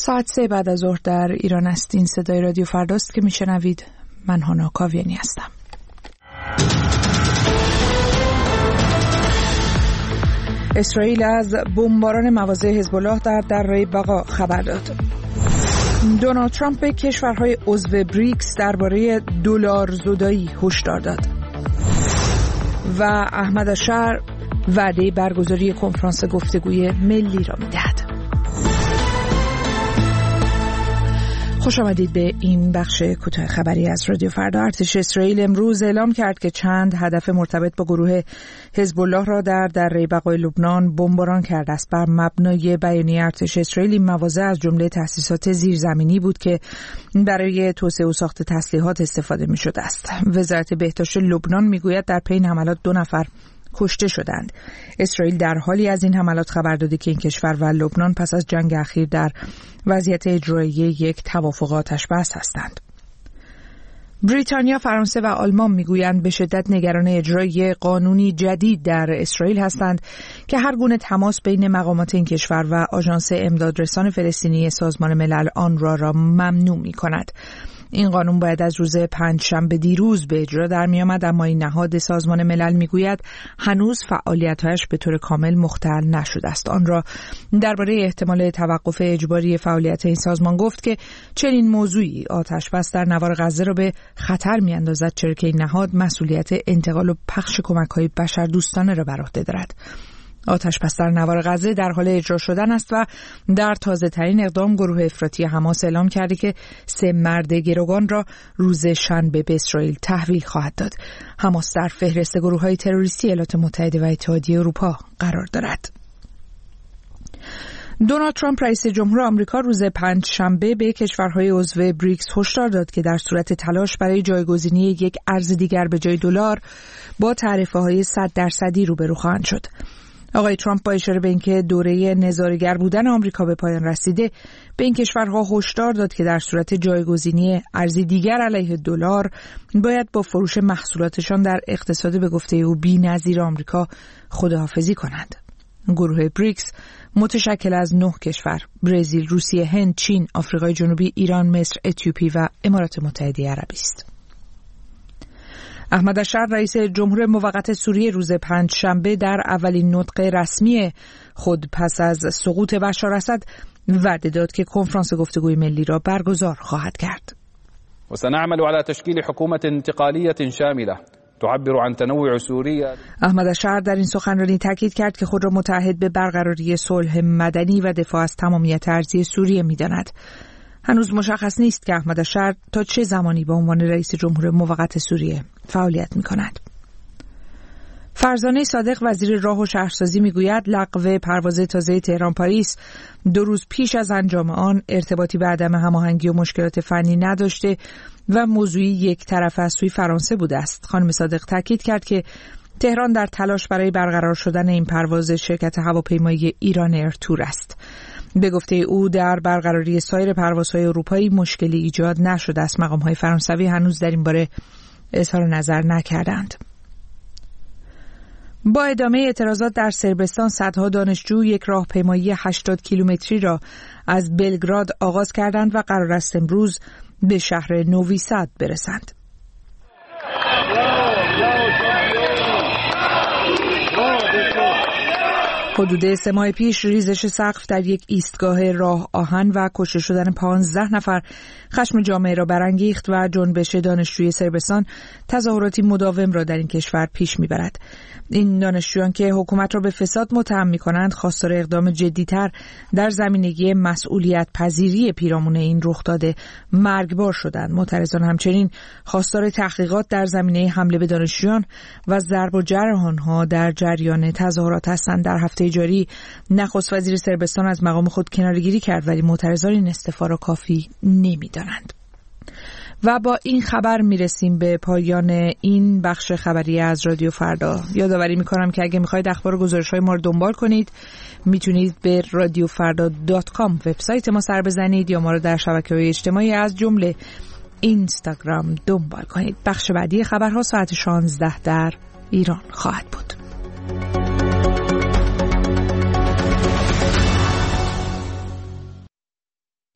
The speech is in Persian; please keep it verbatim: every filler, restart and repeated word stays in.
ساعت سه بعد از ظهر در ایران است. این صدای رادیو فرداست که میشنوید. من هانا کاویانی هستم. اسرائیل از بمباران مواضع حزب الله در دره بقا خبر داد. دونالد ترامپ به کشورهای عضو بریکس درباره دلار زدایی هشدار داد. و احمد اشعر وعده برگزاری کنفرانس گفتگوی ملی را می‌دهد. خوش آمدید به این بخش کوتاه خبری از رادیو فردا. ارتش اسرائیل امروز اعلام کرد که چند هدف مرتبط با گروه حزب الله را در دره بقای لبنان بمباران کرده است. بر مبنای بیانیه ارتش اسرائیل این مواضع از جمله تأسیسات زیرزمینی بود که برای توسعه و ساخت تسلیحات استفاده می‌شده است. وزارت بهداشت لبنان میگوید در پی این حملات دو نفر کشته شدند. اسرائیل در حالی از این حملات خبر داده که این کشور و لبنان پس از جنگ اخیر در وضعیت اجرایی یک توافق آتش بس هستند. بریتانیا، فرانسه و آلمان میگویند به شدت نگران اجرای قانونی جدید در اسرائیل هستند که هر گونه تماس بین مقامات این کشور و آژانس امدادرسان فلسطینی سازمان ملل آنروا را ممنوع می‌کند. این قانون باید از روز پنجشنبه دیروز به اجرا در می آمد، اما این نهاد سازمان ملل میگوید هنوز فعالیت‌هایش به طور کامل مختل نشده است. آن را درباره احتمال توقف اجباری فعالیت این سازمان گفت که چنین موضوعی آتش بس در نوار غزه را به خطر می‌اندازد، چرا که این نهاد مسئولیت انتقال و پخش کمک‌های بشردوستانه را بر عهده دارد. آتش بس در نوار غزه در حال اجرا شدن است و در تازه ترین اقدام گروه افراطی حماس اعلام کرده که سه مرد گروگان را روز شنبه به اسرائیل تحویل خواهد داد. حماس در فهرست گروه‌های تروریستی ایالات متحده و اتحادیه اروپا قرار دارد. دونالد ترامپ رئیس جمهور آمریکا روز پنجشنبه به کشورهای عضو بریکس هشدار داد که در صورت تلاش برای جایگزینی یک ارز دیگر به جای دلار با تعرفه‌های صد درصدی روبرو خواهند شد. آقای ترامپ با اشاره به اینکه دوره نظاره‌گر بودن آمریکا به پایان رسیده، به این کشورها هشدار داد که در صورت جایگزینی ارزی دیگر علیه دلار باید با فروش محصولاتشان در اقتصاد به گفته او بی‌نظیر آمریکا خداحافظی کنند. گروه بریکس متشکل از نه کشور: برزیل، روسیه، هند، چین، آفریقای جنوبی، ایران، مصر، اتیوپی و امارات متحده عربی است. احمد اشعر رئیس جمهور موقت سوریه روز پنجشنبه در اولین نطق رسمی خود پس از سقوط بشار اسد وعده داد که کنفرانس گفتگوی ملی را برگزار خواهد کرد. و سنعمل على تشکیل حکومت انتقالیه شامله تعبر عن تنوع سوریه. احمد اشعر در این سخنرانی تاکید کرد که خود را متعهد به برقراری صلح مدنی و دفاع از تمامیت ارضی سوریه می‌داند. هنوز مشخص نیست که احمد اشعر تا چه زمانی به عنوان رئیس جمهور موقت سوریه فعالیت می‌کند. فرزانه صادق وزیر راه و شهرسازی میگوید لغو پرواز تازه تهران پاریس دو روز پیش از انجام آن ارتباطی به عدم هماهنگی و مشکلات فنی نداشته و موضوعی یک طرفه از سوی فرانسه بوده است. خانم صادق تاکید کرد که تهران در تلاش برای برقرار شدن این پرواز شرکت هواپیمایی ایران ایرتور است. به گفته او در برقراری سایر پروازهای اروپایی مشکلی ایجاد نشده است. مقام‌های فرانسوی هنوز در این باره اظهار نظر نکردند. با ادامه اعتراضات در صربستان، صدها دانشجو یک راهپیمایی هشتاد کیلومتری را از بلگراد آغاز کردند و قرار است امروز به شهر نوی ساد برسند. حدود سه ماه پیش ریزش سقف در یک ایستگاه راه آهن و کشته شدن پانزده نفر خشم جامعه را برانگیخت و جنبش دانشجوی صربستان تظاهراتی مداوم را در این کشور پیش میبرد. این دانشجویان که حکومت را به فساد متهم می‌کنند خواستار اقدام جدی‌تر در زمینه مسئولیت پذیری پیرامون این رخداد مرگبار شدند. معترضان همچنین خواستار تحقیقات در زمینه حمله به دانشجویان و ضرب و جرح آنها در جریان تظاهرات هستند. در هفته جاری نخست وزیر صربستان از مقام خود کناره‌گیری کرد، ولی معترضان این استعفا را کافی نمی‌دانند. و با این خبر میرسیم به پایان این بخش خبری از رادیو فردا. یادآوری میکنم که اگه میخواید اخبار و گزارش‌های ما رو دنبال کنید میتونید به رادیو فردا دات کام وبسایت ما سر بزنید یا ما رو در شبکه‌های اجتماعی از جمله اینستاگرام دنبال کنید. بخش بعدی خبرها ساعت شانزده در ایران خواهد بود.